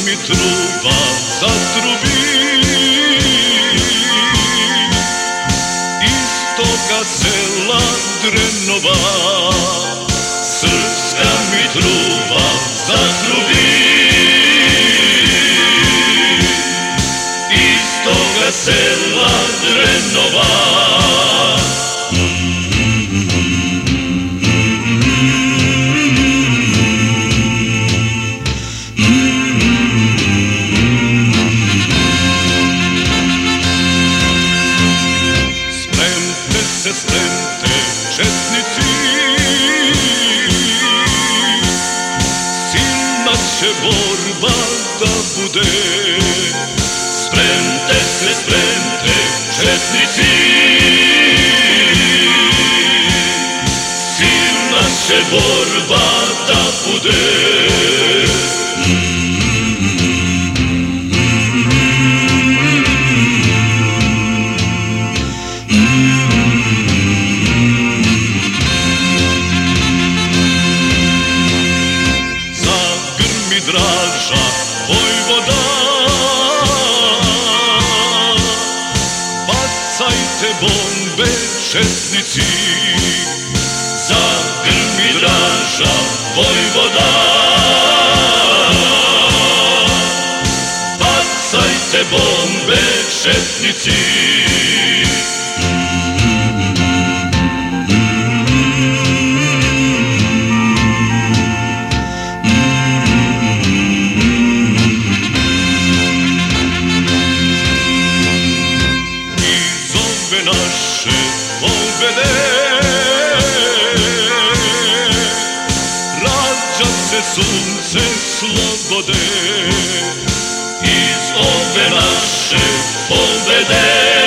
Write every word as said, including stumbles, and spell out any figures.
mi truba zatrubi, iz toga sela Drenova srpska mi truba zatrubi, iz toga sela Drenova. Spremte četnici, silna će borba da bude. Spremte se, spremte četnici, silna će borba da bude. Draža vojvoda, bacajte bombe četnici, zagrmi Draža vojvoda, bacajte bombe četnici. Naše pobede rađa se sunce slobode, iz ove naše pobede